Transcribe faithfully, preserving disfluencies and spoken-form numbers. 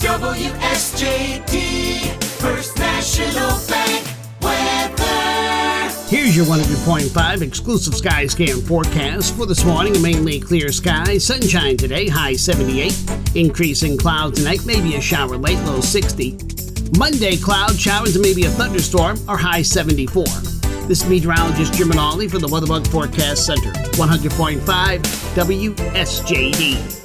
W S J D, First National Bank weather. Here's your one hundred point five exclusive Skyscan forecast for this morning. A mainly clear sky, sunshine today, high seventy-eight. Increasing clouds tonight, maybe a shower late, low sixty. Monday, cloud showers and maybe a thunderstorm, or high seventy-four. This is meteorologist Jim Manali for the Weatherbug Forecast Center, one hundred point five W S J D.